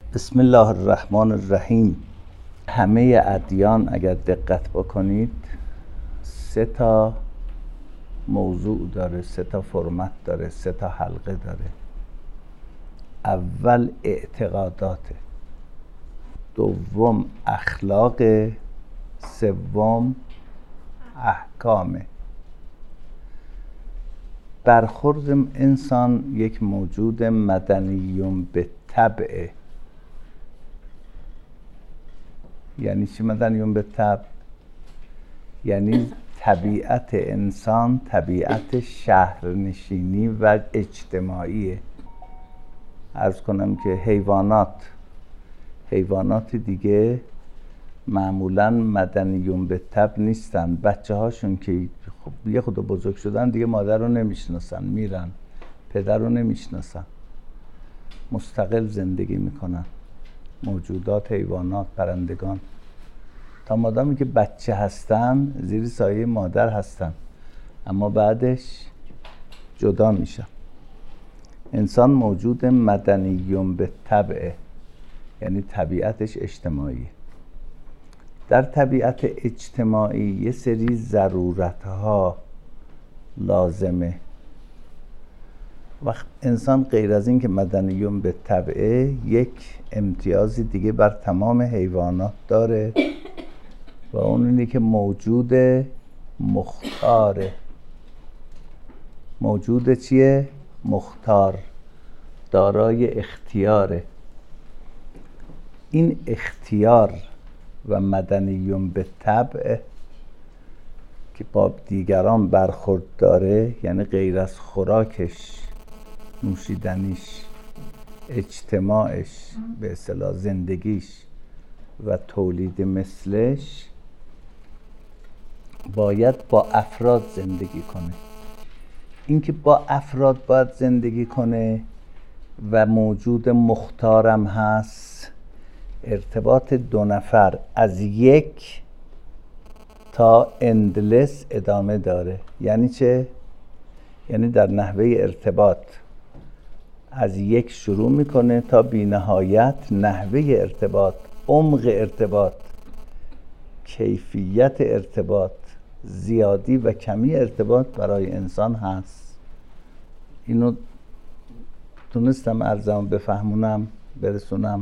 بسم الله الرحمن الرحیم. همه ادیان اگر دقت بکنید 3 تا موضوع داره، 3 تا فرمت داره، 3 تا حلقه داره. اول اعتقاداته، دوم اخلاق، سوم احکامه. برخورد انسان یک موجود مدنی به طبعه. یعنی چی مدنی به طبع؟ یعنی طبیعت انسان طبیعت شهرنشینی و اجتماعیه. عرض کنم که حیوانات دیگه معمولا مدنیون به طبع نیستن. بچه هاشون که یه خود بزرگ شدن دیگه مادر رو نمیشناسن، میرن، پدر رو نمیشناسن، مستقل زندگی میکنن. موجودات، حیوانات، پرندگان تا مادامی که بچه هستن زیر سایه مادر هستن، اما بعدش جدا میشن. انسان موجود مدنیون به طبعه، یعنی طبیعتش اجتماعی. در طبیعت اجتماعی یه سری ضرورتها لازمه. وقت انسان غیر از این که مدنیون به طبعه یک امتیازی دیگه بر تمام حیوانات داره و اون اینه که موجود مختاره. موجود چیه؟ مختار، دارای اختیاره. این اختیار و مدنیون به طبع که با دیگران برخورد داره، یعنی غیر از خوراکش، نوشیدنیش، اجتماعش، به اصطلاح زندگیش و تولید مثلش، باید با افراد زندگی کنه. اینکه با افراد باید زندگی کنه و موجود مختارم هست، ارتباط 2 نفر از 1 تا اندلس ادامه داره. یعنی چه؟ یعنی در نحوه ارتباط از 1 شروع میکنه تا بی نهایت. نحوه ارتباط، عمق ارتباط، کیفیت ارتباط، زیادی و کمی ارتباط برای انسان هست. اینو تونستم عرضم بفهمونم، برسونم.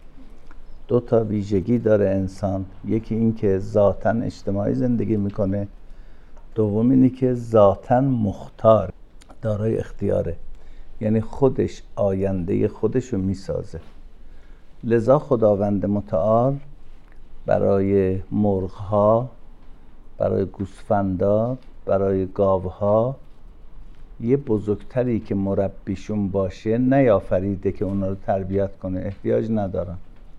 2 تا ویژگی داره انسان. یکی این که ذاتاً اجتماعی زندگی میکنه، دوم اینی که ذاتاً مختار، دارای اختیاره، یعنی خودش آینده خودش رو میسازه. لذا خداوند متعال برای مرغ‌ها، برای گوسفندا، برای گاوها یه بزرگتری که مربیشون باشه نیافریده که اونا رو تربیت کنه، احتیاج ندارن.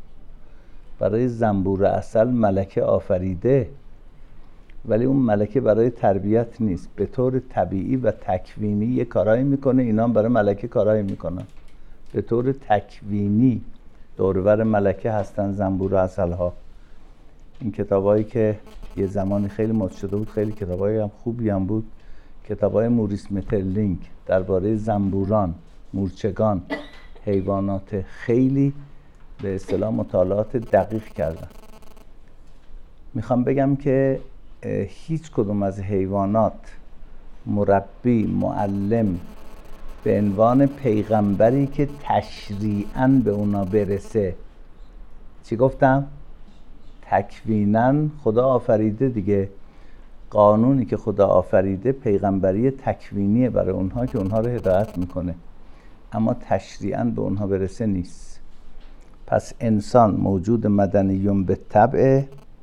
برای زنبور عسل ملکه آفریده، ولی اون ملکه برای تربیت نیست. به طور طبیعی و تکوینی یه کارایی میکنه، اینا هم برای ملکه کارایی میکنن. به طور تکوینی دورور ملکه هستن زنبور عسل ها. این کتابایی که یه زمانی خیلی مد شده بود، خیلی کتابای هم خوبی هم بود، کتابای موریس مترلینگ درباره زنبوران، مورچگان، حیوانات، خیلی به اصطلاح مطالعات دقیق کردن. میخوام بگم که هیچ کدوم از حیوانات مربی، معلم به عنوان پیغمبری که تشریعاً به اونا برسه، چی گفتم؟ تکویناً خدا آفریده دیگه. قانونی که خدا آفریده پیغمبری تکوینیه برای اونها که اونها رو هدایت میکنه، اما تشریعاً به اونها برسه نیست. پس انسان موجود مدنیون به طبع،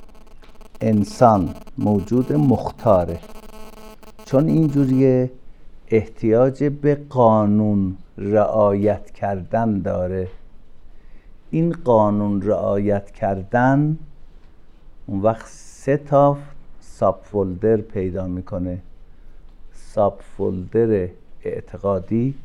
انسان موجود مختاره. چون اینجوریه احتیاج به قانون رعایت کردن داره. این قانون رعایت کردن اون وقت 3 تا ساب فولدر پیدا میکنه. ساب فولدر اعتقادی،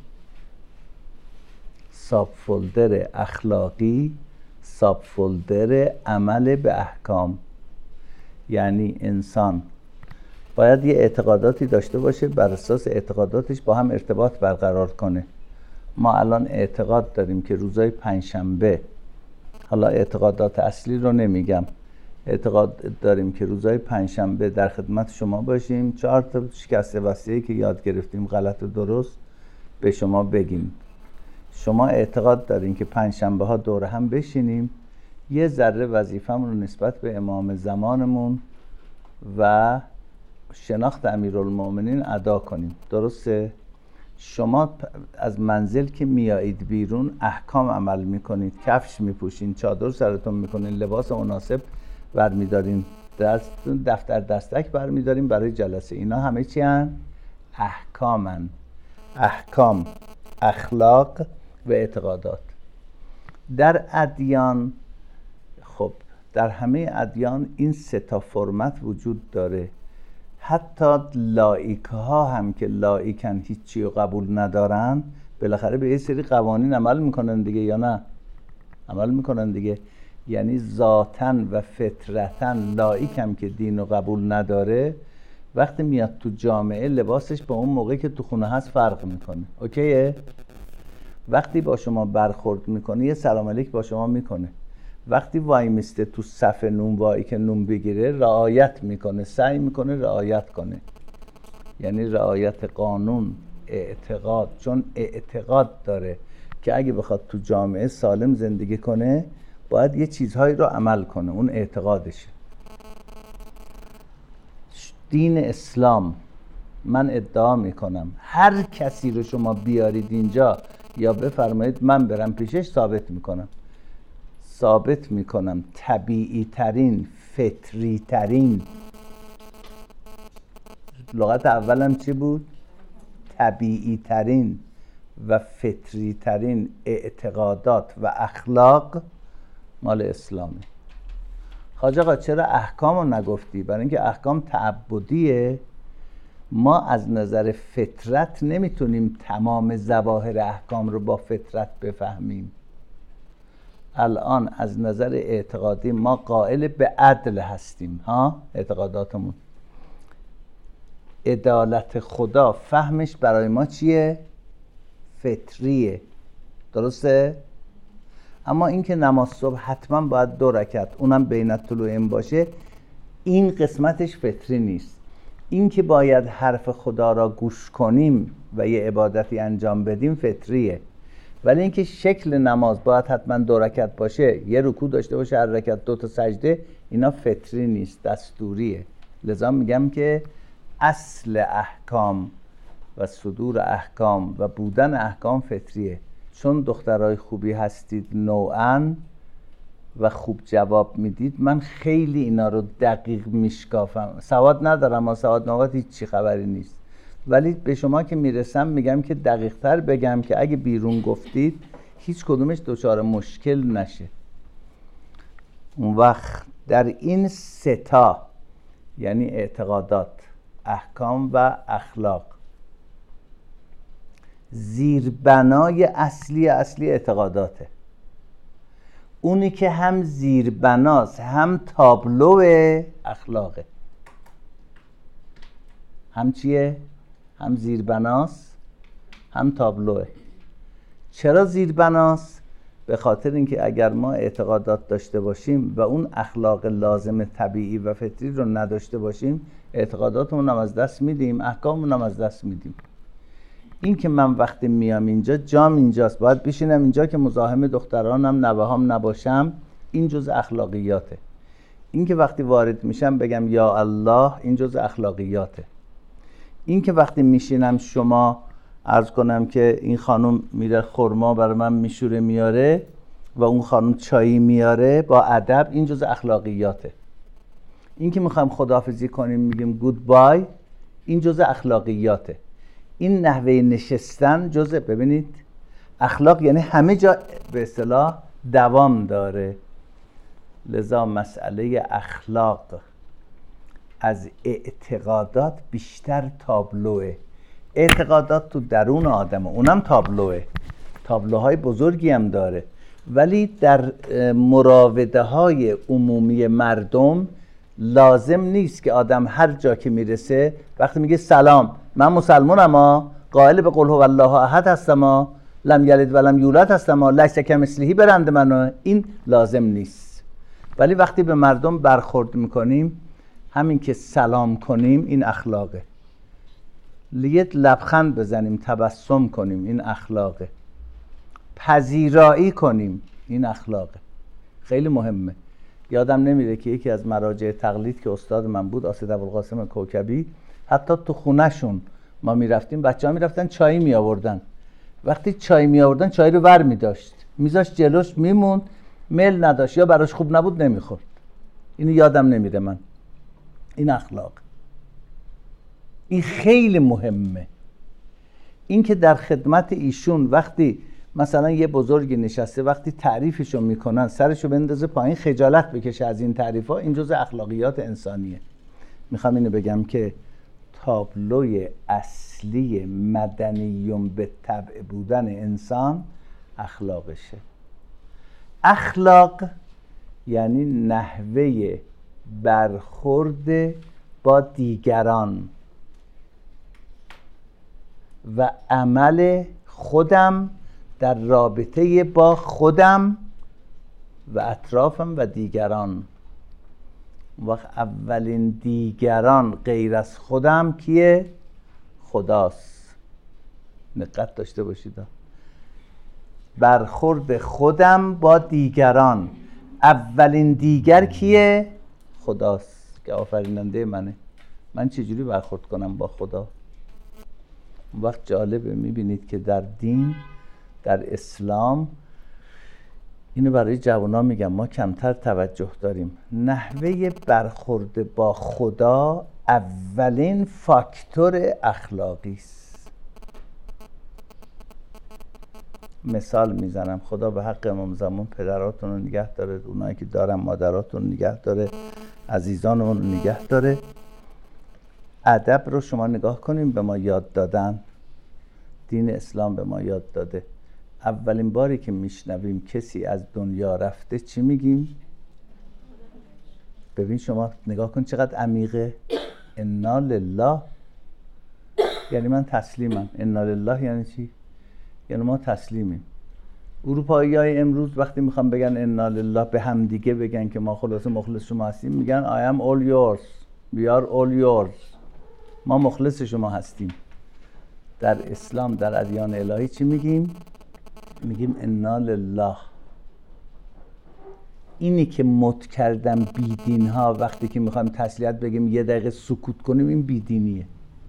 ساب فولدر اخلاقی، ساب فولدر عمل به احکام. یعنی انسان باید یه اعتقاداتی داشته باشه، بر اساس اعتقاداتش با هم ارتباط برقرار کنه. ما الان اعتقاد داریم که روزای 5 شنبه حالا اعتقادات اصلی رو نمیگم. اعتقاد داریم که روزهای پنجشنبه در خدمت شما باشیم، 4 تا شکسته وصیه‌ای که یاد گرفتیم غلط و درست به شما بگیم. شما اعتقاد دارین که پنجشنبه ها دور هم بشینیم، یه ذره وظیفه‌مون رو نسبت به امام زمانمون و شناخت امیرالمومنین ادا کنیم. درسته؟ شما از منزل که میایید بیرون احکام عمل میکنید، کفش میپوشین، چادر سرتون میکنین، لباس مناسب برمیدارین، دفتر دستک برمیدارین برای جلسه. اینا همه چی هن؟ احکامن. احکام، اخلاق و اعتقادات. در ادیان، خب در همه ادیان این 3 تا فرمت وجود داره. حتی لایک ها هم که لایکن، هیچی رو قبول ندارن، بالاخره به یه سری قوانین عمل میکنن دیگه، یا نه؟ عمل میکنن دیگه. یعنی ذاتاً و فطرتاً لایک هم که دین رو قبول نداره، وقتی میاد تو جامعه لباسش با اون موقعی که تو خونه هست فرق میکنه. اوکیه؟ وقتی با شما برخورد میکنه یه سلام علیک با شما میکنه. وقتی وای میسته تو صف نونوایی که نون بگیره رعایت میکنه، سعی میکنه رعایت کنه. یعنی رعایت قانون، اعتقاد. چون اعتقاد داره که اگه بخواد تو جامعه سالم زندگی کنه باید یه چیزهایی رو عمل کنه، اون اعتقادشه. دین اسلام، من ادعا میکنم هر کسی رو شما بیارید اینجا یا بفرمایید من برم پیشش، ثابت میکنم طبیعی ترین، فطری ترین، لغت اولم چی بود؟ طبیعی ترین و فطری ترین اعتقادات و اخلاق مال اسلامی. حاج آقا چرا احکام رو نگفتی؟ برای اینکه احکام تعبدیه. ما از نظر فطرت نمیتونیم تمام ظواهر احکام رو با فطرت بفهمیم. الان از نظر اعتقادی ما قائل به عدل هستیم، اعتقاداتمون. عدالت خدا فهمش برای ما چیه؟ فطریه. درسته؟ اما اینکه نماز صبح حتما باید 2 رکعت اونم بین الطلوعین باشه، این قسمتش فطری نیست. اینکه باید حرف خدا را گوش کنیم و یه عبادتی انجام بدیم فطریه. ولی اینکه شکل نماز باید حتما 2 رکعت باشه، یه رکوع داشته باشه، هر رکعت 2 تا سجده، اینا فطری نیست، دستوریه. لذا میگم که اصل احکام و صدور احکام و بودن احکام فطریه. چون دخترای خوبی هستید نوعاً و خوب جواب میدید، من خیلی اینا رو دقیق میشکافم. سواد ندارم، سواد نواد هیچی خبری نیست، ولی به شما که میرسم میگم که دقیق تر بگم که اگه بیرون گفتید هیچ کدومش دچار مشکل نشه. اون وقت در این 3 تا، یعنی اعتقادات، احکام و اخلاق، زیربنای اصلی اعتقاداته. اونی که هم زیربناست هم تابلو اخلاقه. هم چیه؟ هم زیربناست هم تابلوه. چرا زیربناست؟ به خاطر اینکه اگر ما اعتقادات داشته باشیم و اون اخلاق لازم طبیعی و فطری رو نداشته باشیم، اعتقاداتمون هم از دست میدیم، احکاممون هم از دست میدیم. این که من وقتی میام اینجا جام اینجاست، باید بشینم اینجا که مزاحم دخترانم نوهام نباشم، این جز اخلاقیاته. این که وقتی وارد میشم بگم یا الله، این جز اخلاقیاته. این که وقتی میشینم شما عرض کنم که این خانم میره خرما برای من میشوره میاره و اون خانم چایی میاره با ادب، این جز اخلاقیاته. این که میخوایم خداحافظی کنیم میگیم گود بای، این جز اخلاقیاته. این نحوه نشستن جزء، ببینید اخلاق یعنی همه جا به اصطلاح دوام داره. لذا مسئله اخلاق از اعتقادات بیشتر تابلوه. اعتقادات تو درون آدمه، اونم تابلوه، تابلوهای بزرگی هم داره، ولی در مراوده های عمومی مردم لازم نیست که آدم هر جا که میرسه وقتی میگه سلام من مسلمانم قائل به قل هو الله احد هستم لم یلد ولم یولد هستم، لیس کمثله برند منو، این لازم نیست. ولی وقتی به مردم برخورد میکنیم، همین که سلام کنیم این اخلاقه، یه لبخند بزنیم، تبسم کنیم، این اخلاقه، پذیرایی کنیم، این اخلاقه. خیلی مهمه. یادم نمیره که یکی از مراجع تقلید که استاد من بود، اسد ابوالقاسم کوکبی، حتی تو خونهشون ما میرفتیم، بچه‌ها میرفتن چای می آوردن، وقتی چای می آوردن چای رو ور می داشت، میذاشت جلوش، میموند، میل نداشت یا براش خوب نبود نمیخورد. اینو یادم نمیره من. این اخلاق، این خیلی مهمه. این که در خدمت ایشون وقتی مثلا یه بزرگی نشسته، وقتی تعریفشو میکنن سرشو بندازه پایین، خجالت بکشه از این تعریفا، این جزء اخلاقیات انسانیه. میخوام اینو بگم که تابلوی اصلی مدنیون به طبع بودن انسان اخلاقشه. اخلاق یعنی نحوه برخورد با دیگران و عمل خودم در رابطه با خودم و اطرافم و دیگران. وقت اولین دیگران غیر از خودم کیه؟ خداست. دقت داشته باشید، برخورد خودم با دیگران، اولین دیگر کیه؟ خداست که آفریننده منه. من چجوری برخورد کنم با خدا؟ وقت جالبه میبینید که در دین، در اسلام، اینو برای جوانان میگم، ما کمتر توجه داریم. نحوه برخورد با خدا اولین فاکتور اخلاقی است. مثال میزنم، خدا به حق امام زمان پدراتون رو نگه داره، اونایی که دارن مادراتون رو نگه داره، عزیزانمون رو نگه داره. ادب رو شما نگاه کنیم، به ما یاد دادن، دین اسلام به ما یاد داده. اولین باری که میشنویم کسی از دنیا رفته چی میگیم؟ ببین شما نگاه کن چقدر عمیقه. انا لله، یعنی من تسلیمم. انا لله یعنی چی؟ یعنی ما تسلیمیم. اروپایی‌های امروز وقتی میخوام بگن انا لله، به هم دیگه بگن که ما خلاص مخلص شما هستیم، میگن I am all yours, we are all yours. ما مخلص شما هستیم. در اسلام، در ادیان الهی چی میگیم؟ میگیم انا لله. اینی که مت کردن بیدین ها وقتی که میخوایم تسلیت بگیم یه دقیقه سکوت کنیم، این بیدینیه.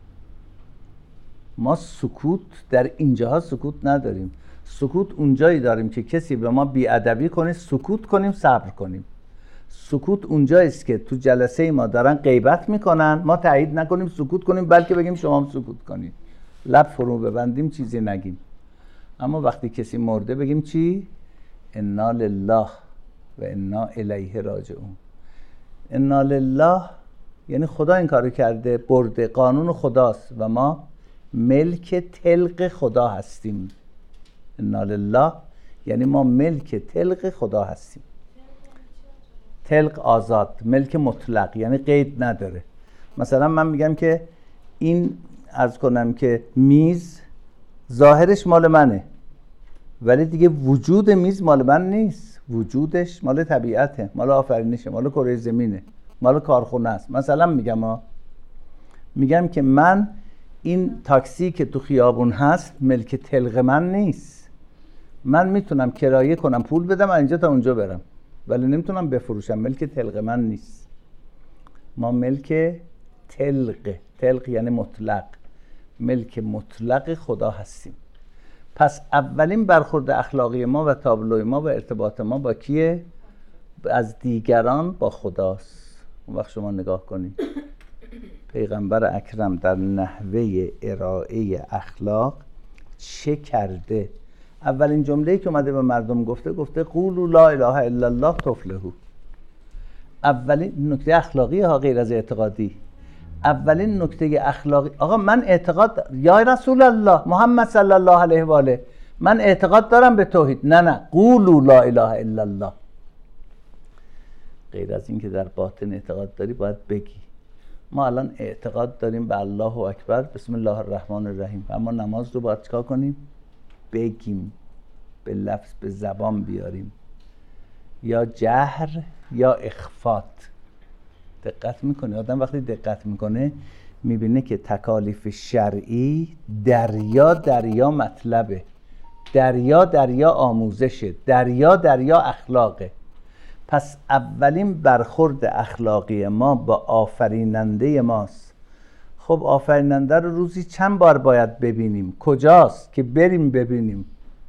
ما سکوت در اینجاها سکوت نداریم. سکوت اونجایی داریم که کسی به ما بیادبی کنه سکوت کنیم، صبر کنیم. سکوت اونجاییست که تو جلسه ما دارن غیبت میکنن، ما تایید نکنیم سکوت کنیم، بلکه بگیم شما هم سکوت کنید، لب فرو ببندیم، چیزی نگیم. اما وقتی کسی مرده بگیم چی؟ انا لله و انا الیه راجعون. انا لله یعنی خدا این کارو کرده، برده، قانون خداست و ما ملک طلق خدا هستیم. انا لله یعنی ما ملک طلق خدا هستیم. طلق آزاد، ملک مطلق یعنی قید نداره. مثلا من میگم که این عرض کنم که میز ظاهرش مال منه، ولی دیگه وجود میز مال من نیست. وجودش مال طبیعته، مال آفرینشه، مال کره زمینه، مال کارخونه است. مثلا میگم که من این تاکسی که تو خیابون هست ملک طلق من نیست. من میتونم کرایه کنم، پول بدم اینجا تا اونجا برم، ولی نمیتونم بفروشم. ملک طلق من نیست. ما ملک طلق یعنی مطلق، ملک مطلق خدا هستیم. پس اولین برخورد اخلاقی ما و تابلوی ما و ارتباط ما با کیه؟ از دیگران با خداست. اون وقت شما نگاه کنید پیغمبر اکرم در نحوه ارائه اخلاق چه کرده. اولین جمله‌ای که اومده به مردم گفته قولوا لا اله الا الله تفلحوا. اولین نکته اخلاقی ها، غیر از اعتقادی. اولین نکته اخلاقی، آقا من اعتقاد یا رسول الله محمد صلی الله علیه و آله، من اعتقاد دارم به توحید. نه قولوا لا اله الا الله. غیر از این که در باطن اعتقاد داری باید بگی. ما الان اعتقاد داریم به الله اکبر، بسم الله الرحمن الرحیم، اما نماز رو باید چیکار کنیم؟ بگیم، به لفظ به زبان بیاریم، یا جهر یا اخفات. دقت میکنه آدم وقتی دقت میکنه میبینه که تکالیف شرعی دریا مطلبه، دریا آموزشه، دریا اخلاقه. پس اولین برخورد اخلاقی ما با آفریننده ماست. خب آفریننده رو روزی چند بار باید ببینیم؟ کجاست که بریم ببینیم؟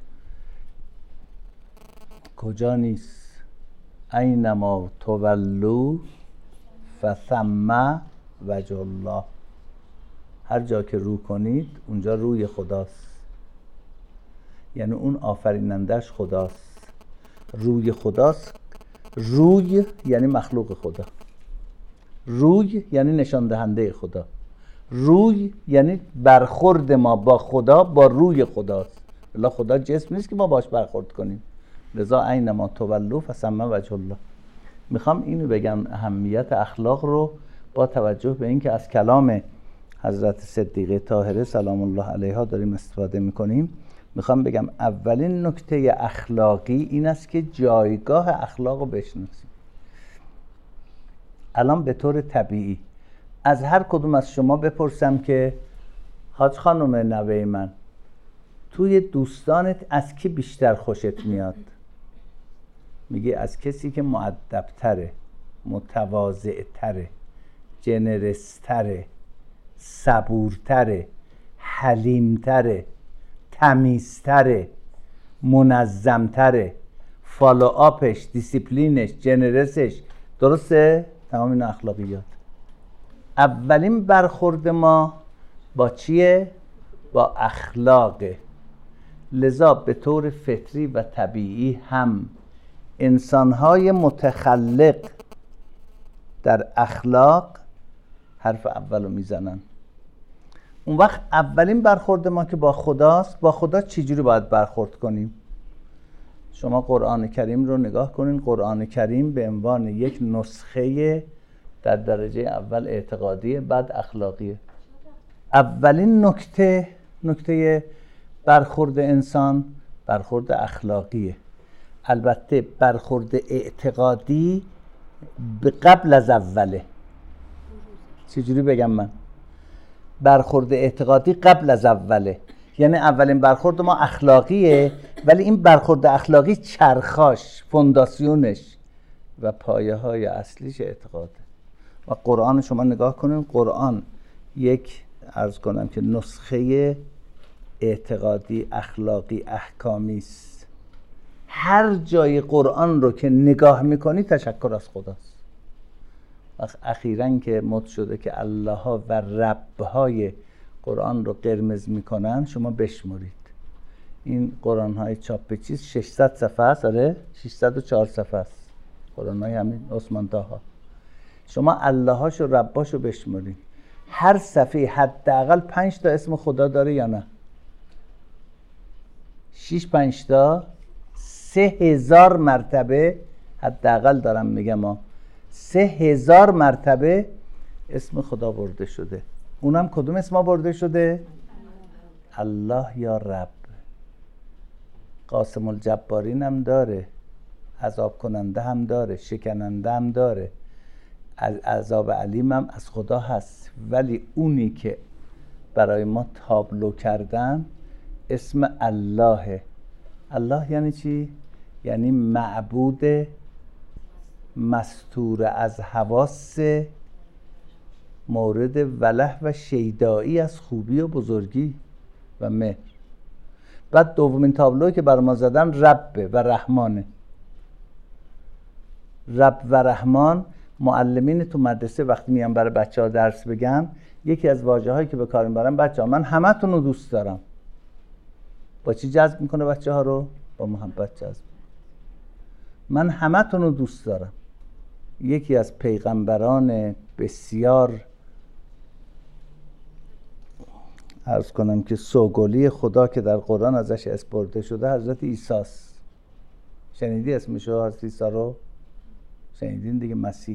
کجا نیست. اینما تولوا فثم وجه الله. هر جا که رو کنید اونجا روی خداست. یعنی اون آفرینندش خداست، روی خداست. روی یعنی مخلوق خدا، روی یعنی نشان دهنده خدا، روی یعنی برخورد ما با خدا با روی خداست. الله خدا جسم نیست که ما باش برخورد کنیم. لذا اینما تولوا فثم وجه الله. میخوام اینو بگم، اهمیت اخلاق رو با توجه به اینکه از کلام حضرت صدیقه طاهره سلام الله علیها داریم استفاده میکنیم. میخوام بگم اولین نکته اخلاقی این است که جایگاه اخلاق رو بشناسیم. الان به طور طبیعی از هر کدوم از شما بپرسم که حاج خانم نوه من، توی دوستانت از کی بیشتر خوشت میاد؟ میگه از کسی که مؤدب‌تره، متواضع‌تره، جنرس‌تره، صبورتره، حلیمتره، تمیزتره، منظمتره، فالو آپش، دیسیپلینش، جنرسش. درسته؟ تمام این اخلاقیات. اولین برخورد ما با چیه؟ با اخلاقه. لذا به طور فطری و طبیعی هم انسان‌های متخلق در اخلاق حرف اولو میزنن. اون وقت اولین برخورد ما که با خداست، با خدا چجوری باید برخورد کنیم؟ شما قرآن کریم رو نگاه کنین. قرآن کریم به عنوان یک نسخه در درجه اول اعتقادی، بعد اخلاقیه. اولین نکته برخورد انسان برخورد اخلاقیه. البته برخورد اعتقادی به قبل از اوله. چجوری بگم من؟ برخورد اعتقادی قبل از اوله، یعنی اولین برخورد ما اخلاقیه، ولی این برخورد اخلاقی چرخاش، فونداسیونش و پایه های اصلیش اعتقاده. و قرآن شما نگاه کنین، قرآن یک عرض کنم که نسخه اعتقادی، اخلاقی، احکامی است. هر جای قرآن رو که نگاه میکنی تشکر از خداست. اخیراً که مد شده که الله ها و رب های قرآن رو قرمز میکنن، شما بشمرید این قرآن های چاپ چیز 600 صفحه است. آره 604 صفحه است قرآن های همین عثمان طاها. شما الله هاش و رب هاشو بشمرید، هر صفحه حداقل 5 تا اسم خدا داره یا نه؟ 6 5 تا 3000 مرتبه حداقل دارم میگم 3000 مرتبه اسم خدا برده شده. اونم کدوم اسما برده شده؟ الله یا رب. قاسم الجبارین هم داره، عذاب کننده هم داره، شکننده هم داره، عذاب علیم هم از خدا هست. ولی اونی که برای ما تابلو کردن اسم اللهه. الله یعنی چی؟ یعنی معبود مستور از حواس، مورد وله و شیدایی از خوبی و بزرگی و مهر. بعد دومین تابلوی که بر ما زدن ربه و رحمانه. رب و رحمان، معلمین تو مدرسه وقتی میان برای بچه ها درس بگن، یکی از واژه هایی که به کار میبرن، بچه ها من همه تون رو دوست دارم. با چی جذب میکنه بچه ها رو؟ با محبت جذب. من همه تون رو دوست دارم. یکی از پیغمبران بسیار عرض کنم که سوگلی خدا که در قرآن ازش اسپرده شده حضرت عیسی است. شنیدی اسمشو حضرت عیسی رو؟ شنیدین دیگه، مسیح.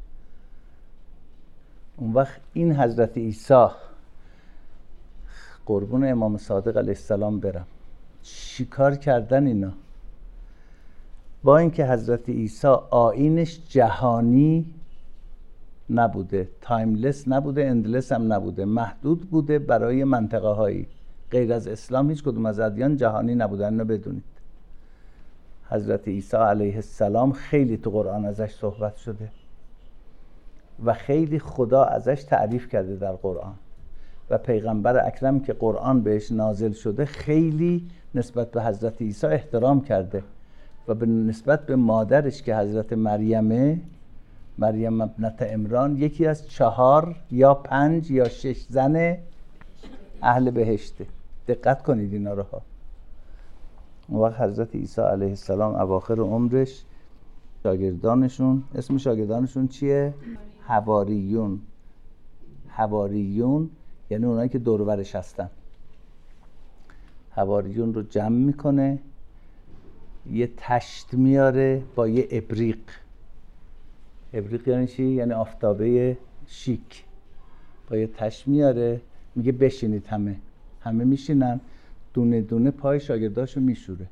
اون وقت این حضرت عیسی قربون امام صادق علیه السلام برم، چیکار کردن اینا؟ با اینکه حضرت عیسی آیینش جهانی نبوده، تایملس نبوده، اندلس هم نبوده، محدود بوده برای منطقه هایی. غیر از اسلام هیچ کدوم از ادیان جهانی نبودن، اینو بدونید. حضرت عیسی علیه السلام خیلی تو قرآن ازش صحبت شده و خیلی خدا ازش تعریف کرده در قرآن و پیغمبر اکرم که قرآن بهش نازل شده خیلی نسبت به حضرت عیسی احترام کرده و به نسبت به مادرش که حضرت مریم ابنت عمران یکی از 4 یا 5 یا 6 زن اهل بهشته. دقت کنید اینا رو ها. اون وقت حضرت عیسی علیه السلام اواخر عمرش شاگردانشون، اسم شاگردانشون چیه؟ حواریون. حواریون یعنی اونایی که دور و برش هستن. حواریون رو جمع میکنه، یه تشت میاره با یه ابریق. ابریق یعنی چی؟ یعنی آفتابه شیک. با یه تشت میاره، میگه بشینید همه میشینن، دونه دونه پای شاگرداشو میشوره.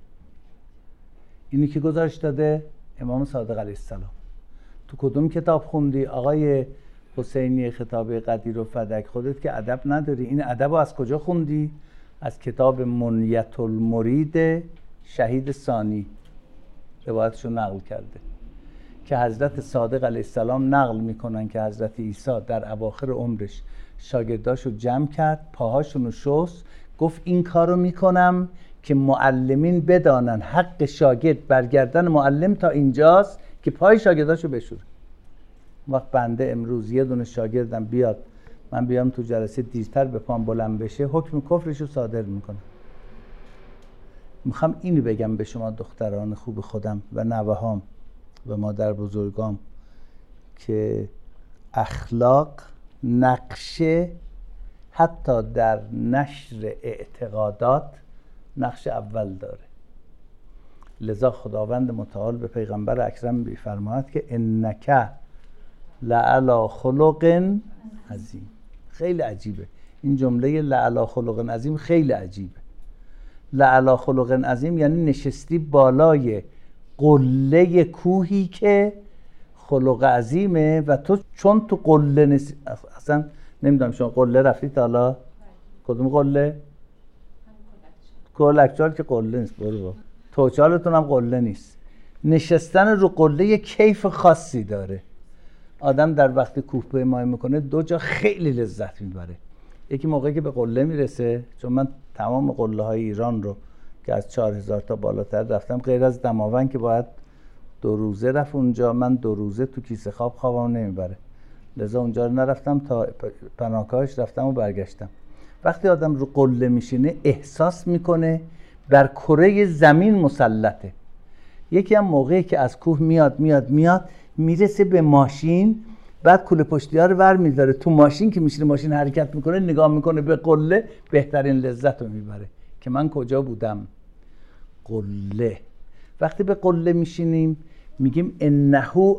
اینی که گزارش داده امام صادق علیه السلام. تو کدوم کتاب خوندی آقای حسینی خطاب قدیر و فدک؟ خودت که ادب نداری، این ادب رو از کجا خوندی؟ از کتاب منیت المرید شهید ثانی روایتشو نقل کرده که حضرت صادق علیه السلام نقل میکنن که حضرت عیسی در اواخر عمرش شاگرداشو جمع کرد، پاهاشونو شست، گفت این کارو میکنم که معلمین بدانن حق شاگرد برگردن معلم تا اینجاست که پای شاگرداشو بشوره. وقت بنده امروز یه دونه شاگردم بیاد، من بیام تو جلسه دیرتر به پام بلند بشه، حکم کفرشو صادر میکنم. میخوام اینو بگم به شما دختران خوب خودم و نوهام و مادر بزرگام که اخلاق نقشه حتی در نشر اعتقادات نقش اول داره. لذا خداوند متعال به پیغمبر اکرم میفرماید که انک لعلی خلق عظیم. خیلی عجیبه این جمله لعلی خلق عظیم، خیلی عجیبه. لعلی خلق عظیم یعنی نشستی بالای قله کوهی که خلق عظیمه و تو چون تو قله اصلا نمیدونم شما قله رفتید حالا؟ کدوم قله؟ کلکچال که قله نیست، برو توچالتون هم قله نیست. نشستن رو قله کیف خاصی داره. آدم در وقت کوهپیمایی میکنه دو جا خیلی لذت میبره. یکی موقعی که به قله میرسه، چون من تمام قله های ایران رو که از 4000 تا بالاتر رفتم، غیر از دماوند که باید 2 روزه رفت اونجا، من 2 روزه تو کیسه خواب خوابم نمیبره، لذا اونجا رو نرفتم، تا پناهگاهش رفتم و برگشتم. وقتی آدم رو قله میشینه احساس میکنه بر کره زمین مسلطه. یکی هم موقعی که از کوه میاد میرسه به ماشین، بعد کوله پشتی‌ها رو ور می‌داره تو ماشین که میشینه، ماشین حرکت میکنه، نگاه میکنه به قله، بهترین لذت رو میبره. که من کجا بودم؟ قله. وقتی به قله میشینیم میگیم انه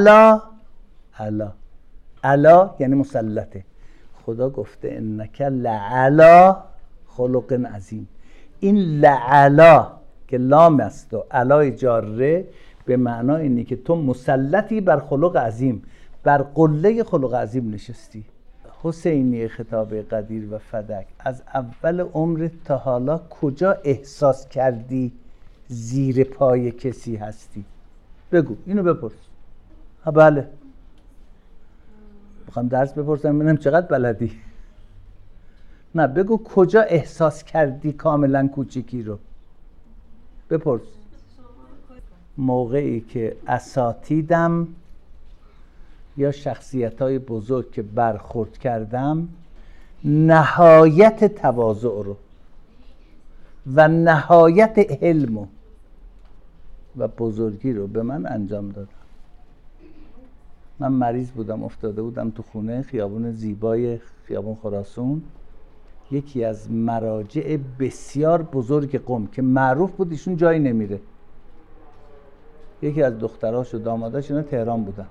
علا یعنی مسلطه. خدا گفته انک لعلا خلق عظیم. این لعلا که لام است و علای جاره به معنای اینه که تو مسلطی بر خلق عظیم، بر قله خلق عظیم نشستی. حسینی خطاب قدیر و فدک، از اول عمرت تا حالا کجا احساس کردی زیر پای کسی هستی؟ بگو، اینو بپرس. ها بله، میخوام درس بپرسم ببینم چقدر بلدی. نه، بگو کجا احساس کردی کاملا کوچیکی رو. بپرس. موقعی که اساتیدم یا شخصیت‌های بزرگ که برخورد کردم، نهایت تواضع رو و نهایت علم و بزرگی رو به من انجام دادم. من مریض بودم، افتاده بودم تو خونه، خیابون زیبای خیابون خراسان، یکی از مراجع بسیار بزرگ قم که معروف بود ایشون جایی نمیره. یکی از دختراش و داماداش اینا تهران بودن.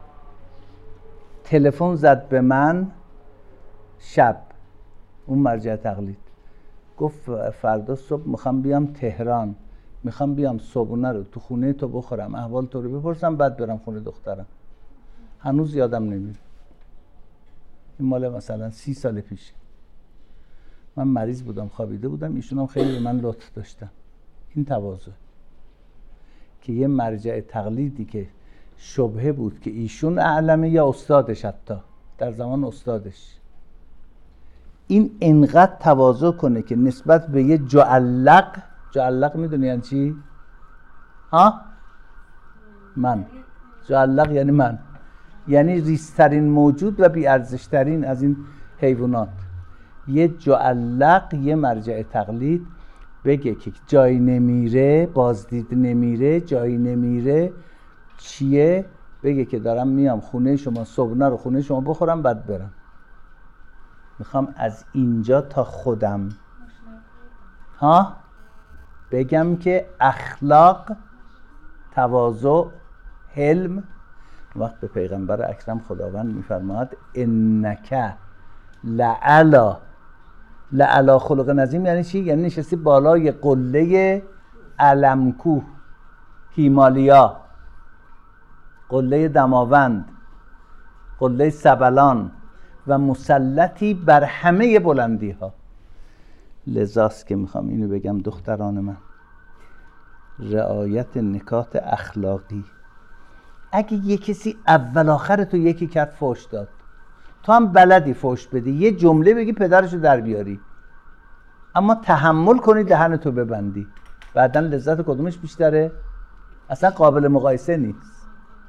تلفن زد به من شب، اون مرجع تقلید، گفت فردا صبح میخوام بیام تهران، میخوام بیام صبحونه رو تو خونه تو بخورم، احوال تو رو بپرسم، بعد برم خونه دخترم. هنوز یادم نمیره. این مال مثلا 30 سال پیش. من مریض بودم، خوابیده بودم، ایشون هم خیلی به من لطف داشتن. این تواضع که یه مرجع تقلیدی که شبهه بود که ایشون اعلمه یا استادش، حتی در زمان استادش، این انقدر تواضع کنه که نسبت به یه جعلق میدونی یعنی چی؟ ها؟ من. جعلق یعنی من، یعنی ریزترین موجود و بی‌ارزشترین از این حیوانات. یه جعلق، یه مرجع تقلید بگه که جای نمیره، بازدید نمیره، جای نمیره چیه؟ بگه که دارم میام خونه شما، صبحونه رو خونه شما بخورم بعد برم. میخوام از اینجا تا خودم بگم که اخلاق، تواضع، حلم. وقت به پیغمبر اکرم خداوند میفرماید انک لعلا خلق نظیم. یعنی چی؟ یعنی نشستی بالای قله علمکوه، هیمالیا، قله دماوند، قله سبلان و مسلطی بر همه بلندی ها. لذاست که میخوام اینو بگم دختران من، رعایت نکات اخلاقی. اگه یه کسی اول آخر تو یکی کرد فحش داد، تو هم بلدی فحش بدی، یه جمله بگی پدرشو در بیاری، اما تحمل کنی دهنتو ببندی، بعدن لذت کدومش بیشتره؟ اصلا قابل مقایسه نیست.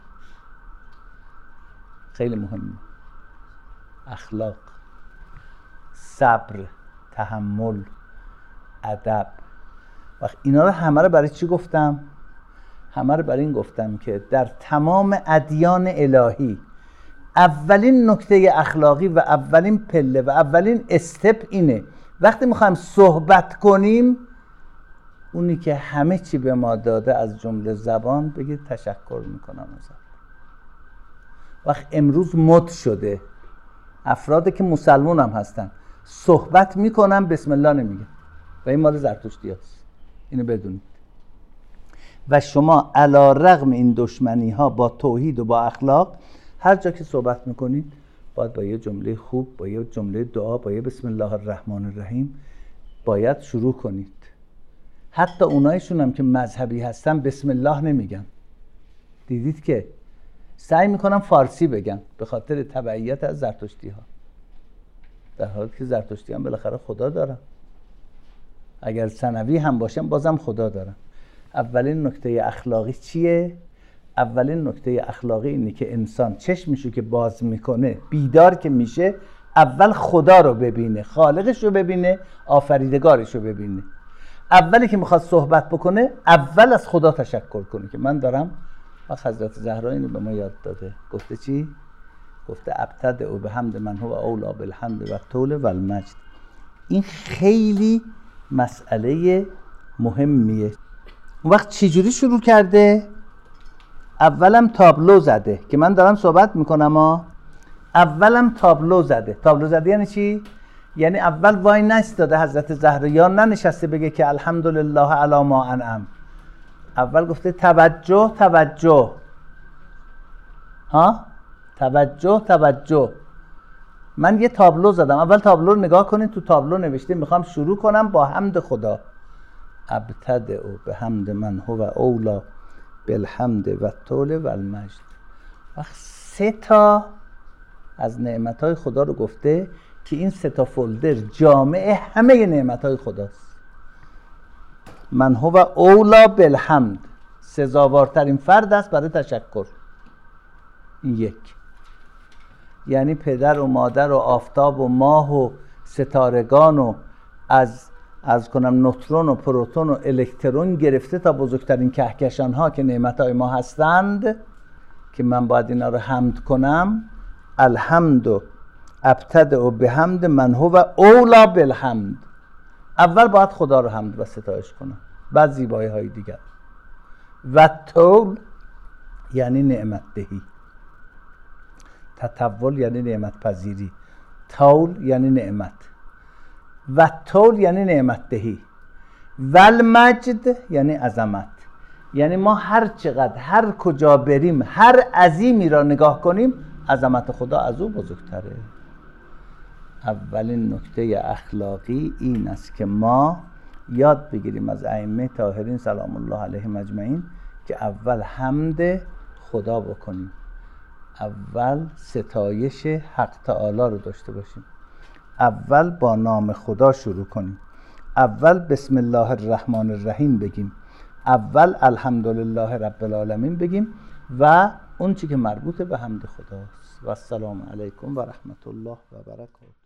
خیلی مهمه اخلاق، صبر، تحمل، ادب. وقت اینا رو همه رو برای چی گفتم؟ همه رو برای این گفتم که در تمام ادیان الهی اولین نکته اخلاقی و اولین پله و اولین استپ اینه وقتی میخوایم صحبت کنیم، اونی که همه چی به ما داده از جمله زبان، بگید تشکر میکنم ازت. وقت امروز مد شده افرادی که مسلمان هم هستن صحبت میکنن بسم الله نمیگن، و این مال زرتشتی هست، اینو بدونید. و شما علی رغم این دشمنی ها با توحید و با اخلاق، هر جا که صحبت میکنید باید با یه جمله خوب، با یه جمله دعا، با یه بسم الله الرحمن الرحیم باید شروع کنید. حتی اونایشون هم که مذهبی هستن بسم الله نمیگن. دیدید که سعی میکنن فارسی بگن به خاطر تبعیت از زرتشتی ها، در حالی که زرتشتی هم بالاخره خدا دارن. اگر ثانوی هم باشن بازم خدا دارن. اولین نکته اخلاقی چیه؟ اولین نکته اخلاقی اینه که انسان چشمشو که باز میکنه، بیدار که میشه، اول خدا رو ببینه، خالقش رو ببینه، آفریدگارش رو ببینه. اولی که میخواد صحبت بکنه اول از خدا تشکر کنه که من دارم. و حضرت زهرا اینو به ما یاد داده. گفته چی؟ گفته ابتدئ بحمد من هو اولی بالحمد و الطول و المجد. این خیلی مسئله مهمیه. اون وقت چجوری شروع کرده؟ اولم تابلو زده که من دارم صحبت میکنم اولم تابلو زده. تابلو زده یعنی چی؟ یعنی اول وای نایستاده حضرت زهرا، یا ننشسته بگه که الحمدلله علی ما انعم. اول گفته توجه توجه، توجه. من یه تابلو زدم. اول تابلو رو نگاه کنید، تو تابلو نوشته میخوام شروع کنم با حمد خدا. ابتدئ بحمد من هو اولی بالحمد و الطول و المجد. وقت 3 تا از نعمتهای خدا رو گفته که این 3 تا فولدر جامع همه نعمتهای خداست. من هو اولی بالحمد، سزاوارترین فرد است برای تشکر. این یک، یعنی پدر و مادر و آفتاب و ماه و ستارگان و از کنم نوترون و پروتون و الکترون گرفته تا بزرگترین کهکشان ها که نعمتهای ما هستند، که من باید اینا رو حمد کنم. الحمد ابتدئ بحمد من هو اولی بالحمد. اول باید خدا رو حمد و ستایش کنم، بعد زیبایی های دیگر. و طول یعنی نعمت دهی، تطول یعنی نعمت پذیری، طول یعنی نعمت. و طول یعنی نعمت دهی، و المجد یعنی عظمت. یعنی ما هر چقدر هر کجا بریم هر عظیمی را نگاه کنیم عظمت خدا از او بزرگتره. اولین نکته اخلاقی این است که ما یاد بگیریم از ائمه طاهرین سلام الله علیهم اجمعین که اول حمد خدا بکنیم، اول ستایش حق تعالی رو داشته باشیم، اول با نام خدا شروع کنیم، اول بسم الله الرحمن الرحیم بگیم، اول الحمدلله رب العالمین بگیم و اون چی که مربوط به حمد خداست. و السلام علیکم و رحمت الله و برکاته.